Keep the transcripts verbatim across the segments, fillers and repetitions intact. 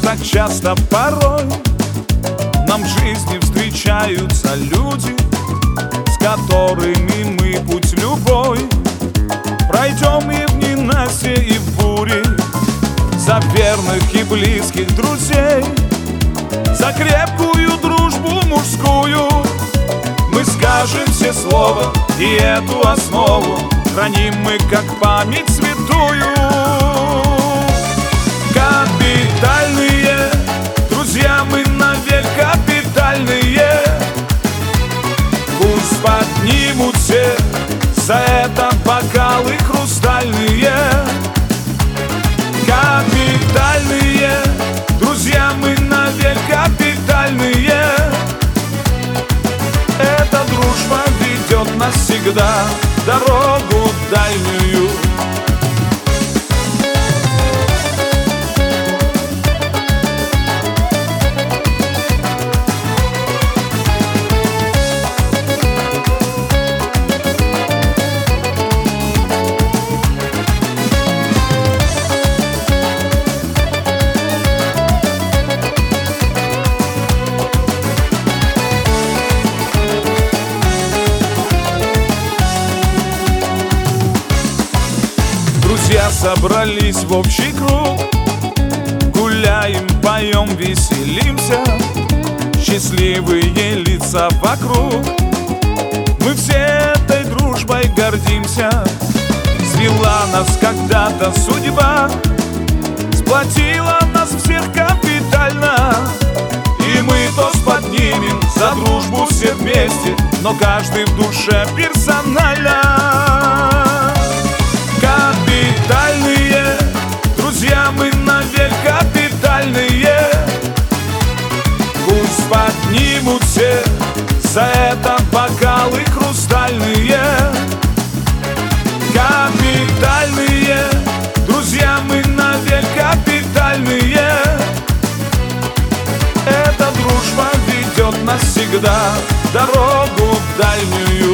так часто порой нам в жизни встречаются люди, с которыми мы путь любой пройдем и в ненастье, и в буре. За верных и близких друзей, за крепкую дружбу мужскую мы скажем все слово, и эту основу храним мы как память святую. Капитальные друзья мы навек капитальные, пусть поднимут все за это бокалы хрустальные. Капитальные друзья мы навек капитальные, эта дружба ведет нас всегда дорогу дальнюю. Друзья собрались в общий круг, гуляем, поем, веселимся, счастливые лица вокруг. Мы все этой дружбой гордимся. Свела нас когда-то судьба, сплотила нас всех капитально, и мы тост поднимем за дружбу все вместе, но каждый в душе персонально. Капитальные друзья мы навек капитальные, пусть поднимут все за это бокалы хрустальные. Капитальные друзья мы навек капитальные, эта дружба ведет нас всегда дорогу дальнюю.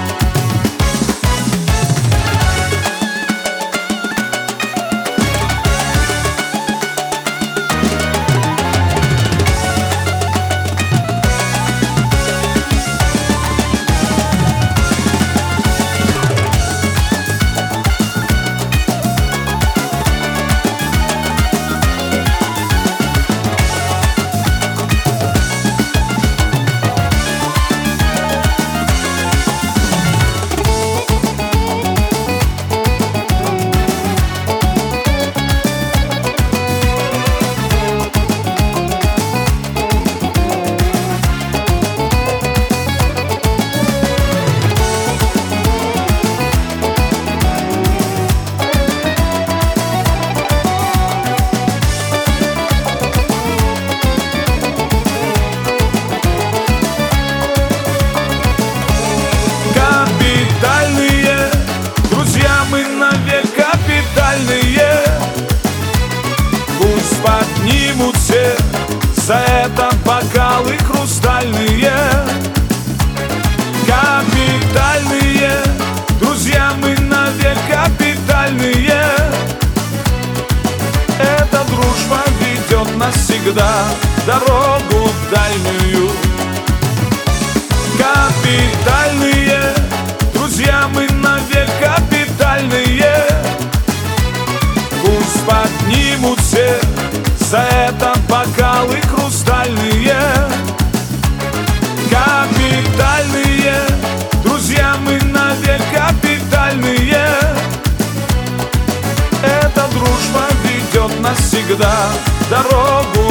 Пусть поднимут все за это бокалы хрустальные. Капитальные друзья мы навек капитальные, эта дружба ведет нас всегда дорогу дальнюю. Капитальные друзья мы навек капитальные, пусть поднимут все за это бокалы хрустальные. Капитальные друзья мы навек капитальные, эта дружба ведет нас всегда дорогу